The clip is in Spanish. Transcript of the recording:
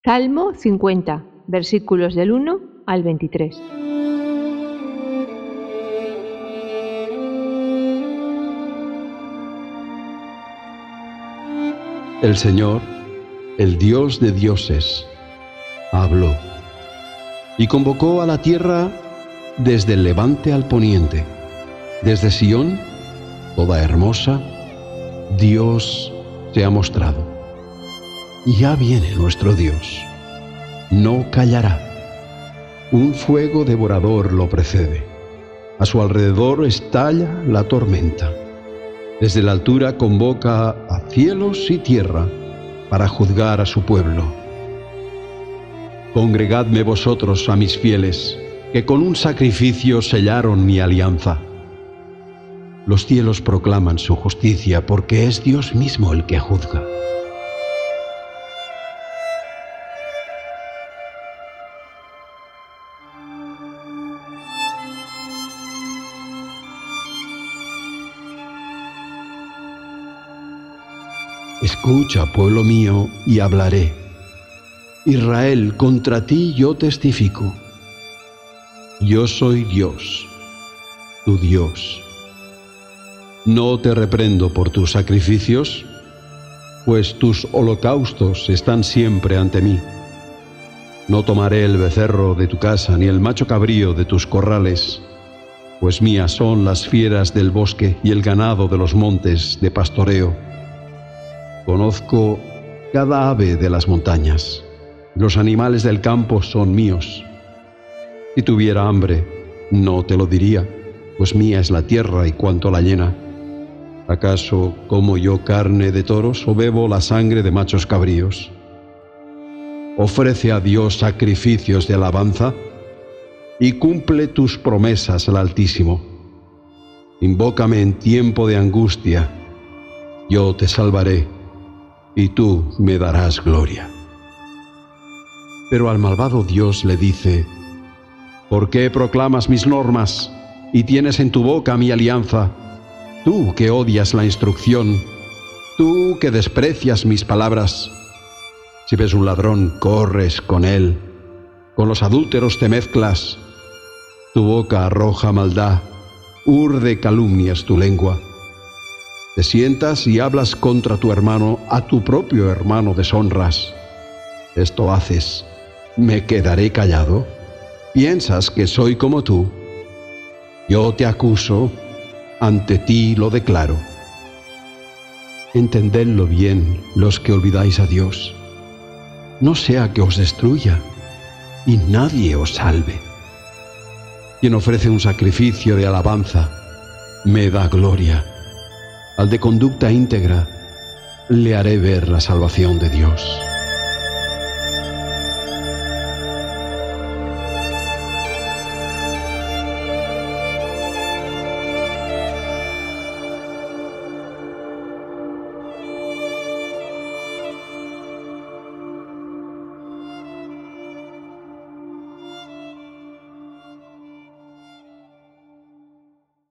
Salmo 50, versículos del 1 al 23. El Señor, el Dios de dioses, habló y convocó a la tierra desde el levante al poniente, desde Sión, toda hermosa, Dios se ha mostrado. Y ya viene nuestro Dios, no callará. Un fuego devorador lo precede. A su alrededor estalla la tormenta. Desde la altura convoca a cielos y tierra para juzgar a su pueblo. Congregadme vosotros a mis fieles, que con un sacrificio sellaron mi alianza. Los cielos proclaman su justicia, porque es Dios mismo el que juzga. Escucha, pueblo mío, y hablaré. Israel, contra ti yo testifico. Yo soy Dios, tu Dios. No te reprendo por tus sacrificios, pues tus holocaustos están siempre ante mí. No tomaré el becerro de tu casa, ni el macho cabrío de tus corrales, pues mías son las fieras del bosque y el ganado de los montes de pastoreo. Conozco cada ave de las montañas. Los animales del campo son míos. Si tuviera hambre, no te lo diría, pues mía es la tierra y cuanto la llena. ¿Acaso como yo carne de toros o bebo la sangre de machos cabríos? Ofrece a Dios sacrificios de alabanza y cumple tus promesas al Altísimo. Invócame en tiempo de angustia, yo te salvaré y tú me darás gloria. Pero al malvado Dios le dice: ¿por qué proclamas mis normas y tienes en tu boca mi alianza? Tú que odias la instrucción, tú que desprecias mis palabras. Si ves un ladrón, corres con él, con los adúlteros te mezclas. Tu boca arroja maldad, urde calumnias tu lengua. Te sientas y hablas contra tu hermano, a tu propio hermano deshonras. Esto haces. ¿Me quedaré callado? ¿Piensas que soy como tú? Yo te acuso, ante ti lo declaro. Entendedlo bien los que olvidáis a Dios. No sea que os destruya y nadie os salve. Quien ofrece un sacrificio de alabanza, me da gloria. Al de conducta íntegra, le haré ver la salvación de Dios.